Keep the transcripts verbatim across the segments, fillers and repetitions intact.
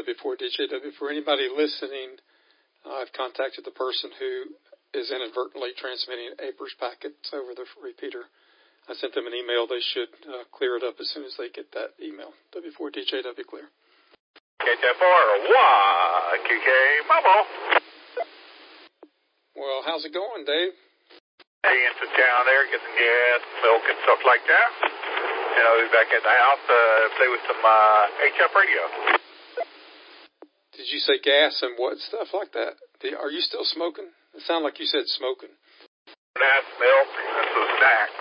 W four D J W. For anybody listening, uh, I've contacted the person who is inadvertently transmitting A P R S packets over the repeater. I sent them an email. They should uh, clear it up as soon as they get that email. W four D J W clear. K J four, one, Q K Mobile. Well, how's it going, Dave? Hey, into town there, get some gas, milk, and stuff like that. And I'll be back at the house to uh, play with some uh, H F radio. Did you say gas and what stuff like that? Are you still smoking? It sounded like you said smoking. That's milk and some snacks.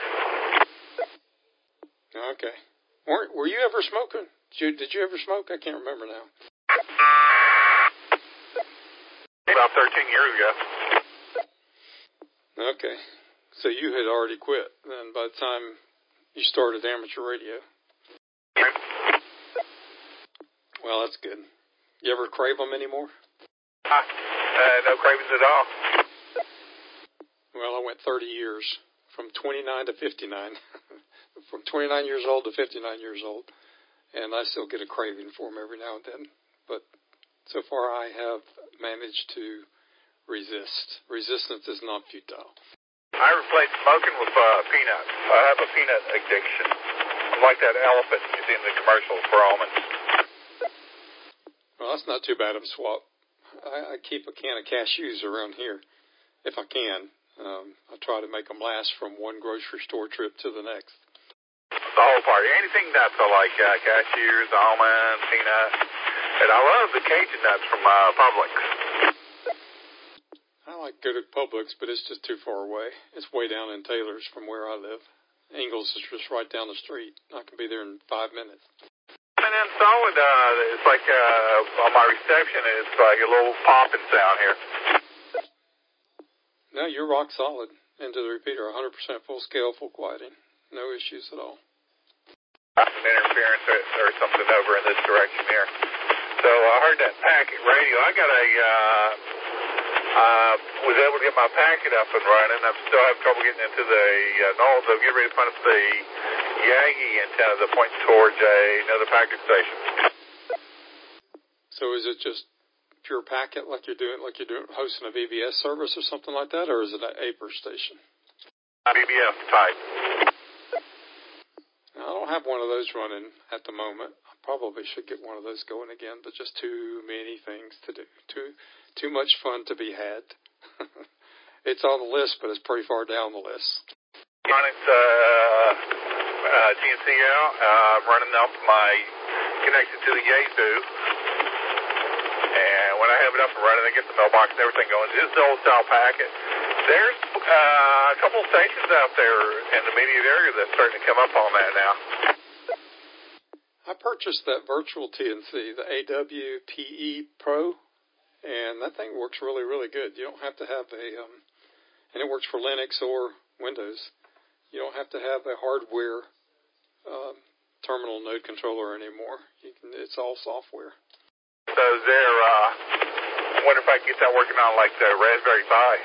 Okay. Weren't, were you ever smoking? Did you, did you ever smoke? I can't remember now. About thirteen years ago. Okay. So you had already quit then by the time you started amateur radio. Well, that's good. You ever crave them anymore? Uh, uh, no cravings at all. Well, I went thirty years, from twenty-nine to fifty-nine. From twenty-nine years old to fifty-nine years old. And I still get a craving for them every now and then. But so far I have managed to resist. Resistance is not futile. I replaced smoking with uh, peanuts. I have a peanut addiction. I'm like that elephant you see in the commercials for almonds. Well, that's not too bad of a swap. I, I keep a can of cashews around here, if I can. Um, I try to make them last from one grocery store trip to the next. The whole party. Anything nuts I like. Uh, cashews, almonds, peanuts. And I love the Cajun nuts from uh, Publix. I like good at Publix, but it's just too far away. It's way down in Taylor's from where I live. Ingles is just right down the street. I can be there in five minutes. And then solid, uh, it's like uh, on my reception, it's like a little popping sound here. No, you're rock solid into the repeater, one hundred percent full scale, full quieting. No issues at all. Some interference or, or something over in this direction here. So I heard that packet radio. I got a, uh, uh, was able to get my packet up and running. I'm still having trouble getting into the uh, null, so I'm getting ready to find the Yagi antenna that points towards a, another packet station. So is it just pure packet like you're doing, like you're doing, hosting a V B S service or something like that, or is it an A P R S station? V B S type. I don't have one of those running at the moment. I probably should get one of those going again, but just too many things to do. Too too much fun to be had. It's on the list, but it's pretty far down the list. Running uh, uh, T N C out. Uh, I'm running up my connection to the Yazoo. And when I have it up and running, I get the mailbox and everything going. This is the old style packet. There's uh, a couple stations out there in the immediate area that's starting to come up on that now. I purchased that virtual T N C, the A W P E Pro, and that thing works really, really good. You don't have to have a, um, and it works for Linux or Windows. You don't have to have a hardware um, terminal node controller anymore. You can, it's all software. So is there, uh, I wonder if I can get that working on like the Raspberry Pi.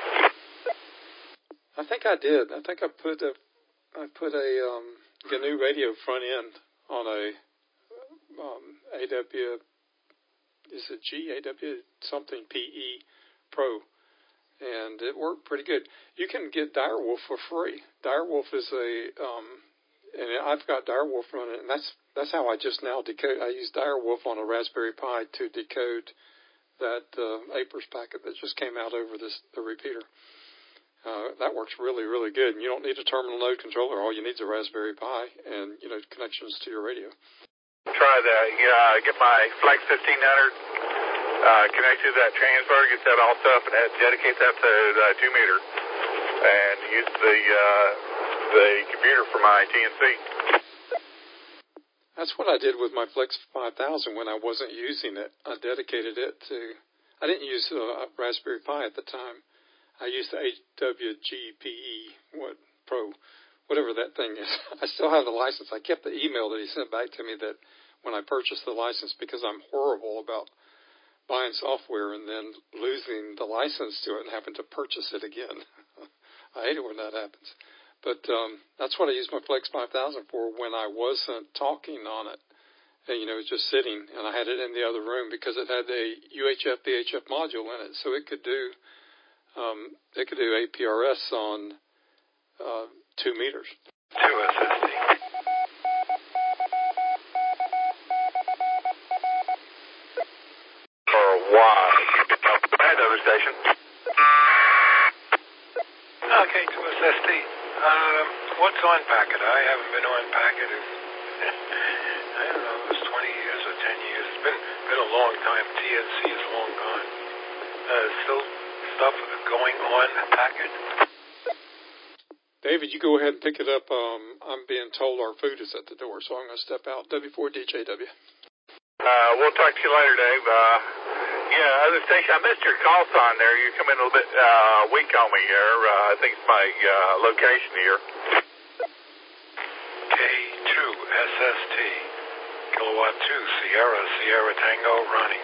I think I did. I think I put a, I put a um, G N U radio front end on a um, A W, is it G, A W something P E Pro, and it worked pretty good. You can get Direwolf for free. Direwolf is a, um, and I've got Direwolf running, and that's that's how I just now decode. I use Direwolf on a Raspberry Pi to decode that uh, A P R S packet that just came out over this the repeater. Uh, that works really, really good. And you don't need a terminal node controller. All you need is a Raspberry Pi and, you know, connections to your radio. Try that. Yeah, get my Flex fifteen hundred uh, connected to that transfer, get that all set up, and dedicate that to the two meter, and use the uh, the computer for my T N C. That's what I did with my Flex five thousand when I wasn't using it. I dedicated it to. I didn't use a Raspberry Pi at the time. I used the A W G P E what Pro, whatever that thing is. I still have the license. I kept the email that he sent back to me that when I purchased the license, because I'm horrible about buying software and then losing the license to it and having to purchase it again. I hate it when that happens. But um, that's what I used my Flex five thousand for when I wasn't talking on it. and, you know, it was just sitting, and I had it in the other room because it had a U H F V H F module in it, so it could do um, it could do A P R S on uh, two meters. Two S S D. For a while. I had another station. Okay, two S S D. Um, what's on Packet? I haven't been on Packet in, I don't know, it was twenty years or ten years. It's been been a long time. T N C is long gone. Uh, still stuff going on Packet? David, you go ahead and pick it up. Um, I'm being told our food is at the door, so I'm going to step out. W four D J W. Uh, we'll talk to you later, Dave. Uh, yeah, other station, I missed your call sign there. You come in a little bit uh, weak on me here. Uh, I think it's my uh, location here. K two S S T, Kilowatt two, Sierra, Sierra Tango, Ronnie.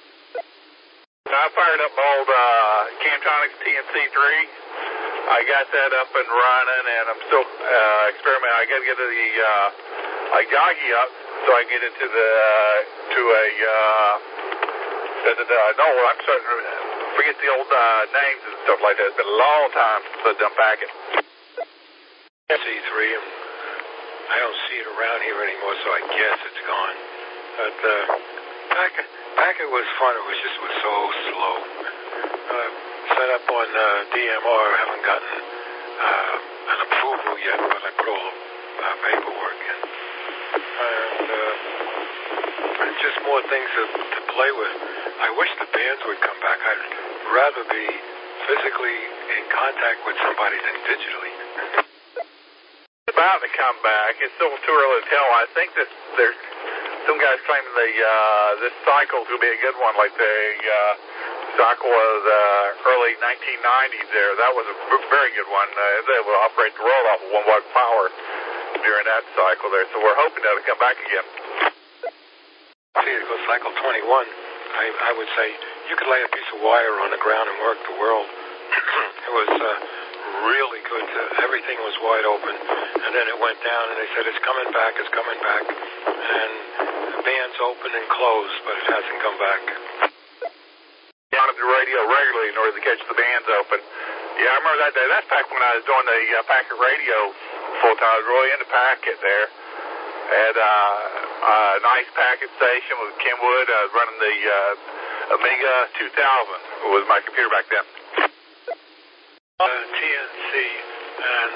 I fired up my old uh, Camtronics T N C three. I got that up and running, and I'm still uh, experimenting. I got to get to the uh, like Yagi up so I can get into the uh, to a uh, the, the, the, no, I'm starting to forget the old uh, names and stuff like that. It's been a long time since I've done Packet. C three, and I don't see it around here anymore, so I guess it's gone. But uh, Packet, Packet was fun. It was just was so slow. Uh, set up on uh, D M R. Haven't gotten uh, an approval yet, but I put all the uh, paperwork in. And uh, just more things to, to play with. I wish the bands would come back. I'd rather be physically in contact with somebody than digitally. About to come back. It's still too early to tell. I think that there's some guys claiming the uh, this cycle will be a good one, like the uh, cycle of the early nineteen nineties there. That was a very good one. Uh, they were able to operate the world off of one watt power during that cycle there. So we're hoping that'll come back again. See, to go cycle twenty-one, I, I would say you could lay a piece of wire on the ground and work the world. It was uh, really good. Uh, everything was wide open. And then it went down, and they said, it's coming back, it's coming back. And the band's open and closed, but it hasn't come back. On the radio regularly in order to catch the bands open. Yeah, I remember that day. That's back when I was doing the uh, Packet radio full time. I was really into Packet there. Had uh, a nice Packet station with Kenwood. I was running the uh, Amiga two thousand. Was my computer back then. Uh, T N C, and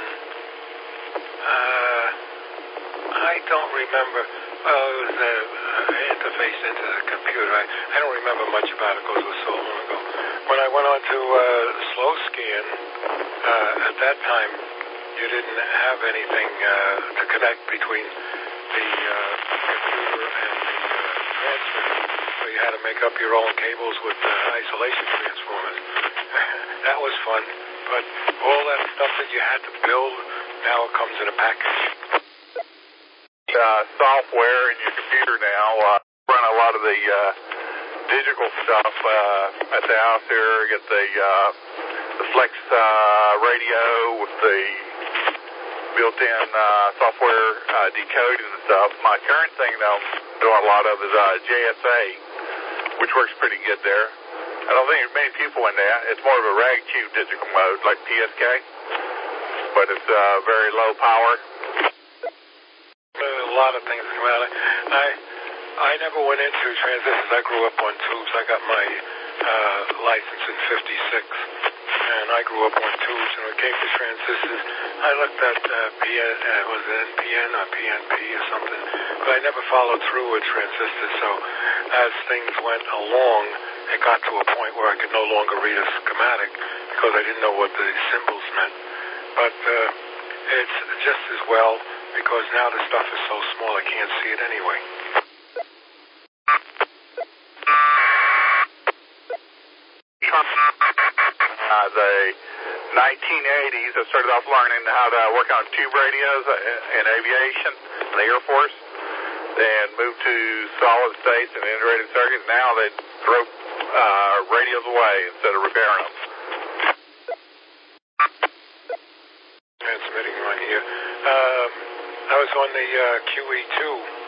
uh, I don't remember. Oh, it was uh, interfaced into the computer. I, I don't remember much about it because it was so long ago. When I went on to uh, slow scan, uh, at that time, you didn't have anything uh, to connect between the uh, computer and the uh, transmitter. So you had to make up your own cables with uh, isolation transformers. That was fun. But all that stuff that you had to build, now it comes in a package. Uh, software in your computer now. Uh, run a lot of the uh, digital stuff uh, at the house here. Get the uh, the Flex uh, radio with the built-in uh, software uh, decoding and stuff. My current thing that I'm doing a lot of is uh, J S A, which works pretty good there. I don't think there's many people in that. It's more of a rag tube digital mode like P S K, but it's uh, very low power. A lot of things about it. I I never went into transistors. I grew up on tubes. I got my uh, license in fifty-six, and I grew up on tubes. And when it came to transistors, I looked at uh, P N, uh, was it N P N or P N P or something, but I never followed through with transistors. So as things went along, it got to a point where I could no longer read a schematic because I didn't know what the symbols meant. But uh, it's just as well because now the stuff is so small I can't see it anyway. Uh, the nineteen eighties, I started off learning how to work on tube radios in aviation, in the Air Force, and moved to solid states and integrated circuits. Now they throw uh, radios away instead of repairing them. Transmitting right here. Um, I was on the uh, Q E two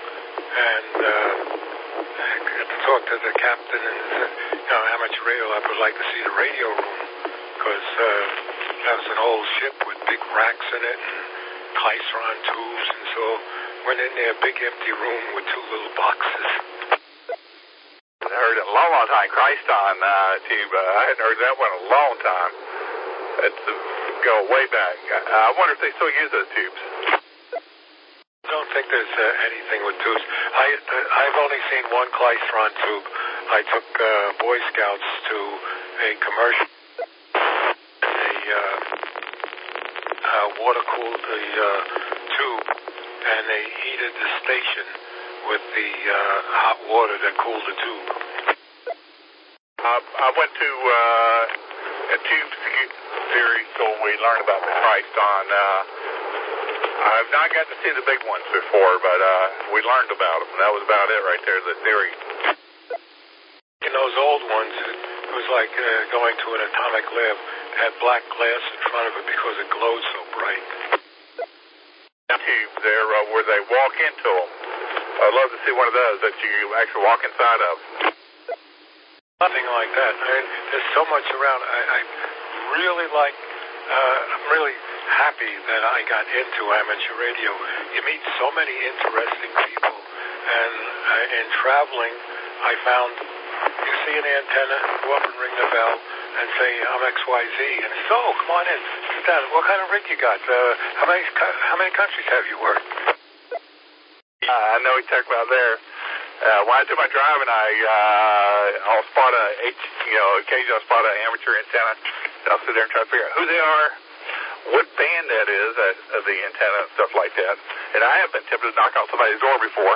and uh, I got to talk to the captain and said, you know, amateur radio, I would like to see the radio room, because uh, that was an old ship with big racks in it and Klyceron tubes, and so went in there, big empty room with two little boxes. I heard it a long, long time, Christon uh, tube. Uh, I hadn't heard that one in a long time. It's uh, go way back. I, I wonder if they still use those tubes. I don't think there's uh, anything with tubes. I, uh, I've only seen one Klyceron tube. I took uh, Boy Scouts to a commercial. They uh, uh, water cooled the uh, tube, and they heated the station with the uh, hot water that cooled the tube. Uh, I went to uh, a tube series, so we learned about the Christon. Uh, I've not got to see the big ones before, but uh, we learned about them. That was about it right there, the theory. In those old ones, it was like uh, going to an atomic lab. It had black glass in front of it because it glowed so bright. Tubes there uh, where they walk into them. I'd love to see one of those that you actually walk inside of. Nothing like that. I mean, there's so much around. I, I really like, uh, I'm really happy that I got into amateur radio. You meet so many interesting people, and uh, in traveling, I found you see an antenna, go up and ring the bell, and say, I'm X Y Z, and so, oh, come on in, sit down. What kind of rig you got? Uh, how many how many countries have you worked? Uh, I know what you're talking about there. Uh, when I do my driving, I, uh, I'll spot a, you know, occasionally I'll spot an amateur antenna, and I'll sit there and try to figure out who they are, what band that is, uh, of the antenna and stuff like that. And I have been tempted to knock on somebody's door before.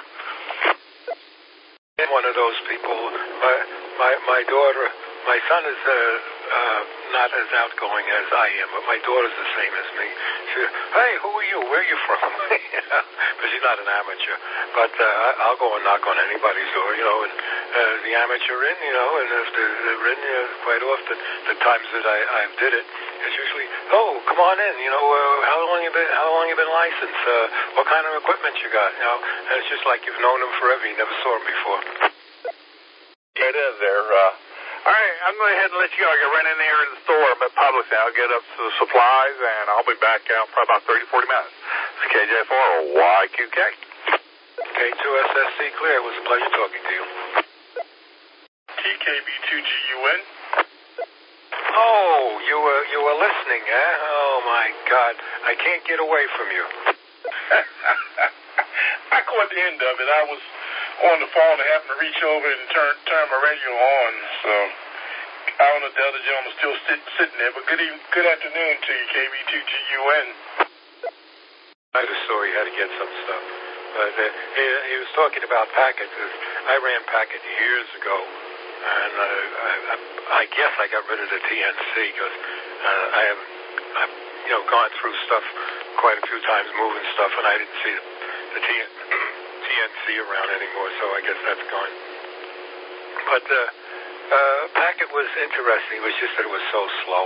I'm one of those people. My, my, my daughter, my son is, uh, uh, not as outgoing as I am, but my daughter's the same as me. She says, hey, who are you? Where are you from? But she's not an amateur. But uh, I'll go and knock on anybody's door, you know, and uh, the amateur in, you know, and if they're, they're in, you know, quite often, the times that I, I did it, it's usually, oh, come on in, you know, uh, how long you been, how long you been licensed? Uh, what kind of equipment you got, you know? And it's just like you've known them forever. You never saw them before. Yeah, it is there. Uh, all right, I'm going to go ahead and let you go. I got to run in here to the store. I'm at Publix now. I'll get up to the supplies, and I'll be back out for about thirty, forty minutes. It's K J four Y Q K. K two S S C clear. It was a pleasure talking to you. T K B two G U N. Oh, you were you were listening, eh? Oh my God, I can't get away from you. I caught the end of it. I was on the phone and happened to reach over and turn turn my radio on. So I don't know if the other gentleman's still sit, sitting there. But good evening, good afternoon to you, K B two G U N. I just saw he had to get some stuff. But uh, he, he was talking about packets. I ran packet years ago. And uh, I, I, I guess I got rid of the T N C because uh, I haven't, I've, you know, gone through stuff quite a few times, moving stuff, and I didn't see the, the T N C around anymore, so I guess that's gone. But uh, uh, packet was interesting. It was just that it was so slow.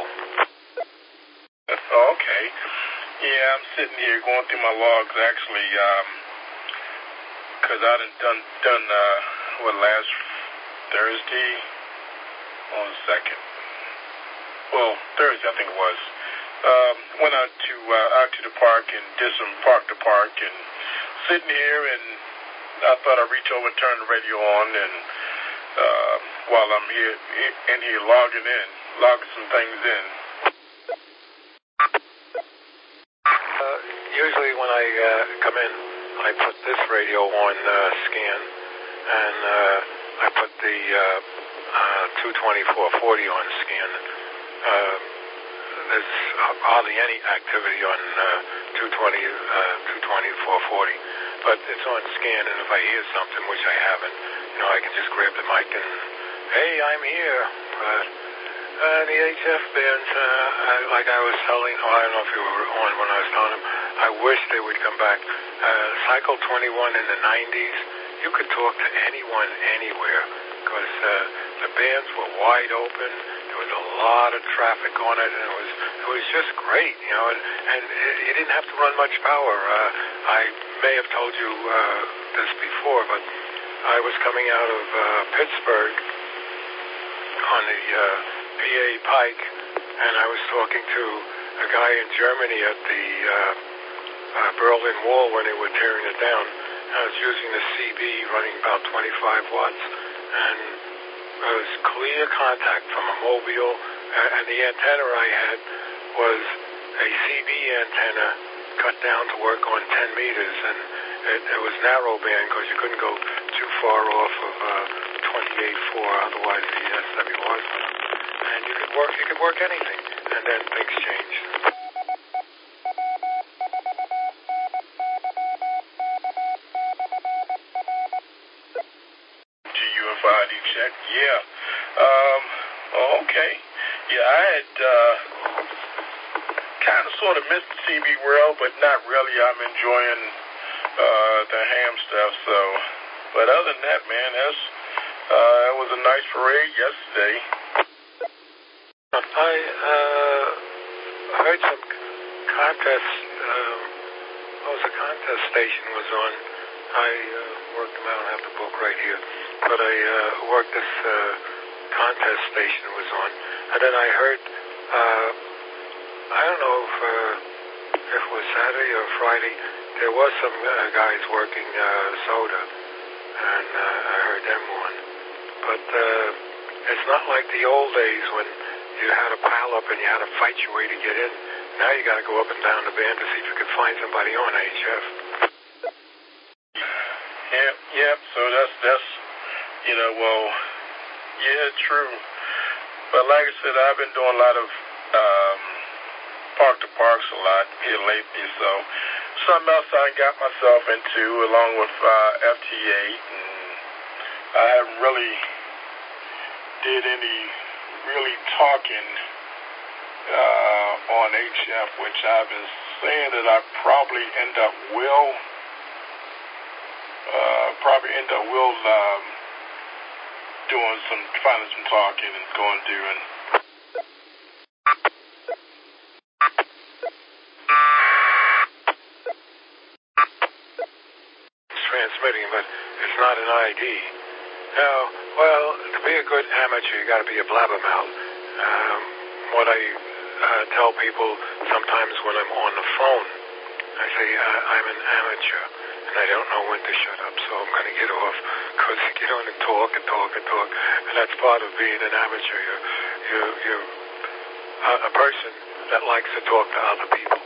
Okay. Yeah, I'm sitting here going through my logs, actually, because um, I done done, done uh, what, last Thursday, one second. Well, Thursday I think it was. Um, went out to uh, out to the park and did some park to park and sitting here, and I thought I'd reach over and turn the radio on, and uh, while I'm here in here logging in, logging some things in. Uh, usually when I uh, come in, I put this radio on uh, scan, and uh, I put the uh, uh, two twenty-four forty on scan. Uh, there's hardly any activity on uh, two twenty, uh, two twenty-four forty, but it's on scan, and if I hear something, which I haven't, you know, I can just grab the mic and, hey, I'm here. Uh, uh, the H F bands, uh, I, like I was telling, oh, I don't know if you were on when I was telling them, I wish they would come back. Uh, Cycle twenty-one in the nineties, you could talk to anyone, anywhere, because uh, the bands were wide open. There was a lot of traffic on it, and it was it was just great, you know. And, and it, you didn't have to run much power. Uh, I may have I've told you uh, this before, but I was coming out of uh, Pittsburgh on the uh, P A Pike, and I was talking to a guy in Germany at the uh, uh, Berlin Wall when they were tearing it down. I was using the C B running about twenty-five watts, and it was clear contact from a mobile, uh, and the antenna I had was a C B antenna cut down to work on ten meters, and it, it was narrow band because you couldn't go too far off of uh, twenty-eight point four, otherwise the S W Rs went up. And you could work, you could work anything, and then things changed. G U F I D check, yeah. Um, okay. Yeah, I had uh, kind of sort of missed the C B world, but not really. I'm enjoying uh, the ham stuff, so. But other than that, man, that's, uh, it was a nice parade yesterday. I uh, heard some contest, um, what was a contest station was on. I uh, worked them, I don't have the book right here, but I uh, worked this uh, contest station was on. And then I heard, uh, I don't know if, uh, if it was Saturday or Friday, there was some uh, guys working uh, soda, and uh, I heard them on. But uh, it's not like the old days when you had to pile up and you had to fight your way to get in. Now you got to go up and down the band to see if you could find somebody on H F. Yeah, yeah. So that's that's you know, well, yeah, true. But like I said, I've been doing a lot of um, park to parks a lot here lately. So something else I got myself into, along with uh, F T eight, and I haven't really did any really talking uh, on H F, which I've been saying that I probably end up will, uh, probably end up will um, doing some, finding some talking and going doing. It's transmitting, but it's not an I D. Now, well, to be a good amateur, you got to be a blabbermouth. Um, what I uh, tell people sometimes when I'm on the phone, I say uh, I'm an amateur, and I don't know when to shut up, so I'm going to get off, because you get on and talk and talk and talk, and that's part of being an amateur. You're, you're, you're uh, a person that likes to talk to other people.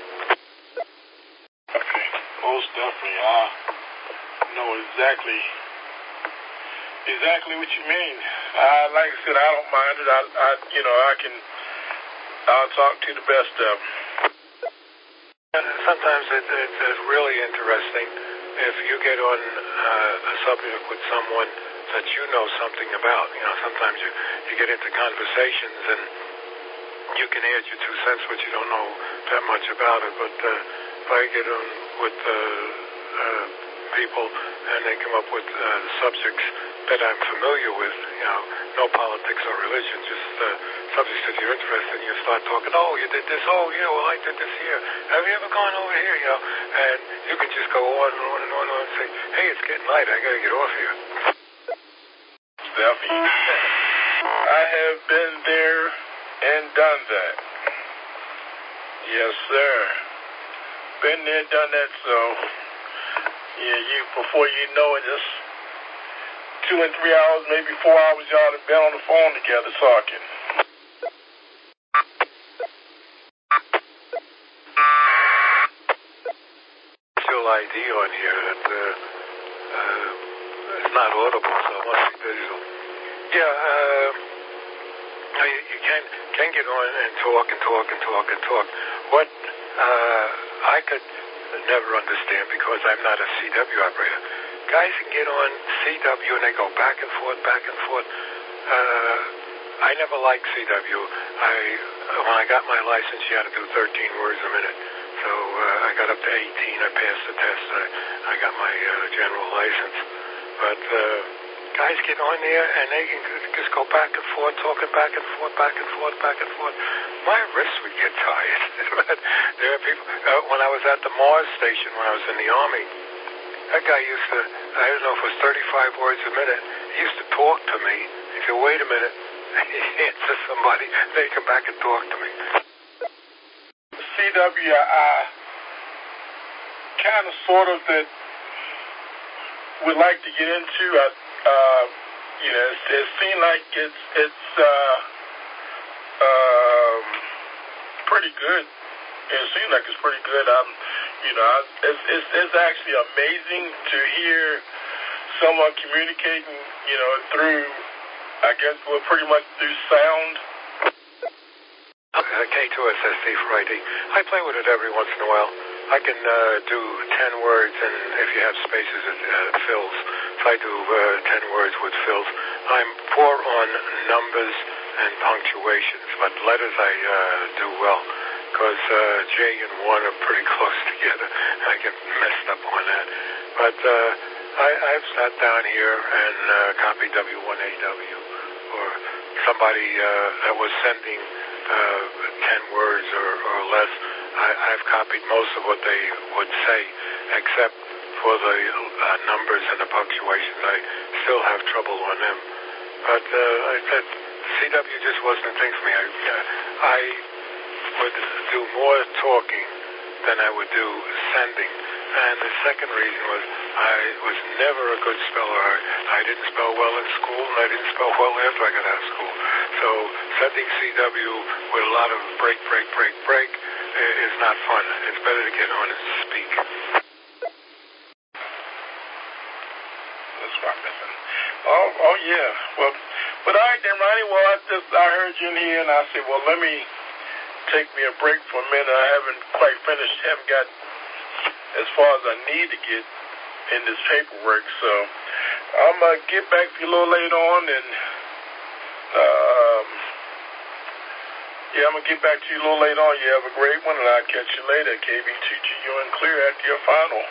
Okay, most definitely. I know exactly exactly what you mean. Uh, like I said, I don't mind it. I, I, you know, I can, I'll talk to the best of them. Sometimes it, it, it's really interesting if you get on uh, a subject with someone that you know something about. You know, sometimes you, you get into conversations and you can add your two cents, but you don't know that much about it. But uh, if I get on with uh, uh, people and they come up with uh, subjects that I'm familiar with, you know, no politics or religion, just uh, subjects that you're interested in, you start talking, oh, you did this, oh, yeah, well, I did this here. Have you ever gone over here, you know? And you can just go on and on and on and on and say, hey, it's getting light, I got to get off here. Definitely. I have been there and done that. Yes, sir. Been there, done that, so, yeah, you, before you know it, just two and three hours, maybe four hours, y'all have been on the phone together talking. Still I D on here that uh, uh, it's not audible, so it must be digital. Yeah, uh, you, you can can get on and talk and talk and talk and talk. What uh, I could never understand, because I'm not a C W operator. Guys can get on C W and they go back and forth, back and forth. Uh, I never liked C W. I when I got my license, you had to do thirteen words a minute. So uh, I got up to eighteen. I passed the test. I, I got my uh, general license. But uh, guys get on there and they can just go back and forth, talking back and forth, back and forth, back and forth. My wrists would get tired. There are people. Uh, when I was at the Mars station when I was in the Army, that guy used to, I don't know if it was thirty-five words a minute. He used to talk to me. He said, wait a minute. He answer somebody, then he come back and talk to me. C W, I kind of sort of that would like to get into. I, uh, you know, it, it seems like it's it's uh, um, pretty good. It seems like it's pretty good. I'm, you know, I, it's, it's it's actually amazing to hear someone communicating, you know, through, I guess, well, pretty much through sound. Uh, K two S S D for I D. I play with it every once in a while. I can uh, do ten words, and if you have spaces, it uh, fills. So I do uh, ten words with fills. I'm poor on numbers and punctuations, but letters I uh, do well, because uh, J and one are pretty close together. I get messed up on that. But uh, I, I've sat down here and uh, copied W one A W, or somebody uh, that was sending uh, ten words or, or less. I, I've copied most of what they would say, except for the uh, numbers and the punctuation. I still have trouble on them. But uh, I said C W just wasn't a thing for me. I, uh, I would do more talking than I would do sending. And the second reason was I was never a good speller. I, I didn't spell well in school, and I didn't spell well after I got out of school. So sending C W with a lot of break, break, break, break is not fun. It's better to get on and speak. That's what I'm missing. Oh, oh yeah. Well, but all right then, Ronnie. Well, I just I heard you in here, and I said, well, let me take me a break for a minute. I haven't quite finished. Haven't got as far as I need to get in this paperwork. So I'm going to get back to you a little later on, and um, yeah, I'm going to get back to you a little later on. You have a great one, and I'll catch you later. K B two G U N clear after your final.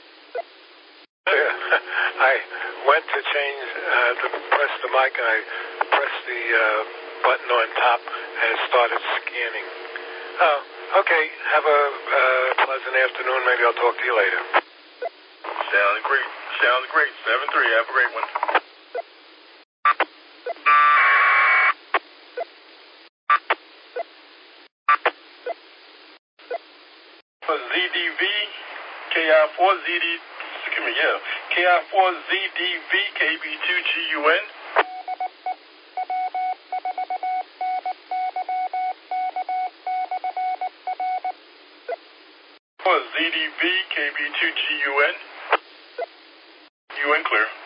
I went to change, uh, to press the mic, and I pressed the uh, button on top, and it started scanning. Oh, okay. Have a uh, pleasant afternoon. Maybe I'll talk to you later. Sounds great. Sounds great. seven three. Have a great one. For Z D V, K I four Z D, excuse me, yeah, K I four Z D V, K B two G U N. For Z D V, K B two G U N. U N clear.